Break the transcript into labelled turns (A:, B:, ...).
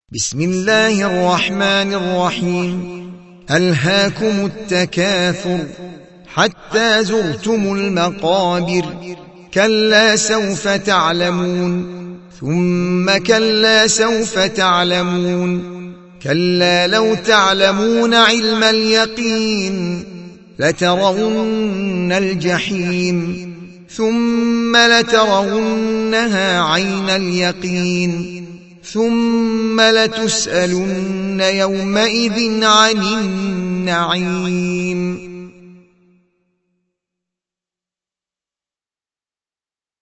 A: بسم الله الرحمن الرحيم. ألهاكم التكاثر حتى زرتم المقابر. كلا سوف تعلمون ثم كلا سوف تعلمون. كلا لو تعلمون علم اليقين لترون الجحيم ثم لترونها عين اليقين ثم لتسألن يومئذ عن النعيم.